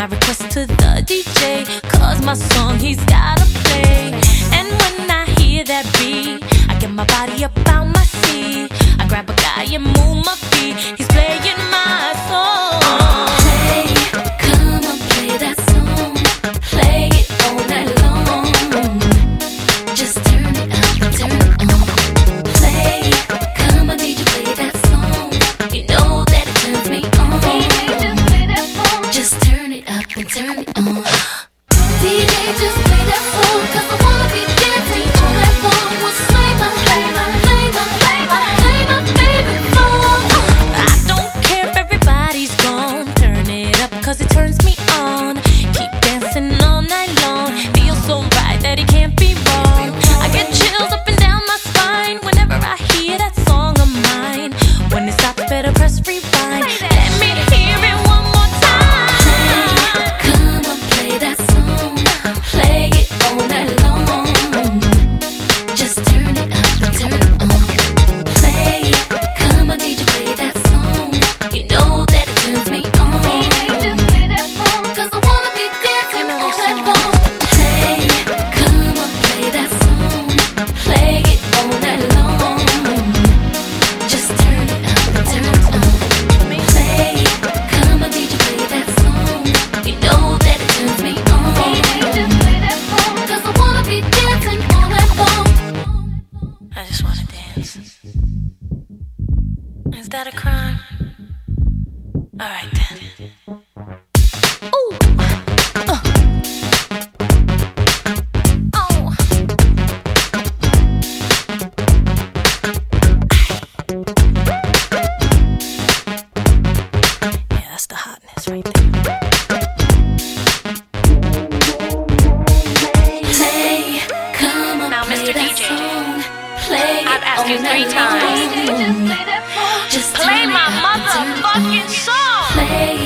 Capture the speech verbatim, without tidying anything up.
request to the D J, cause my song he's gotta play. And when I hear that beat, I get my body up out my seat. I grab a guy and move my feet. He's playing my song. Play, come on, play that song. Play it all night long. Just turn it up and turn it on. Play, come on, D J, play that song. You know that it turns me on. Just turn it up and turn it on. D J, just play that song, cause I wanna be dancing all night long. Well, play my, play my, play my, play my, play my favorite song. I don't care if everybody's gone. Turn it up cause it turns me on. Keep dancing all night long. Feels so right that it can't be wrong. I get chills up and down my spine whenever I hear that song of mine. When it stops, better press rewind. Let me hear it one more time. Come on, play that song. Play it all night long. Just turn it up and turn it on. Play, come on, D J, play that song. You know that it turns me on. Cause I wanna be dancing all night long. Play, come on, play that song. Play it all night long. Just turn it up and turn it on. Play, come on, D J, play that song. You know that it turns me on. Cause I wanna be dancing all night long. I just wanna dance. Is that a crime? Alright then. Ooh. Uh. Oh. Yeah, that's the hotness right there. Play, come on, Now, play Mister that D J, song. Play I've asked all you three night times. long. Just Play turn it my up and turn it on. motherfucking song! Play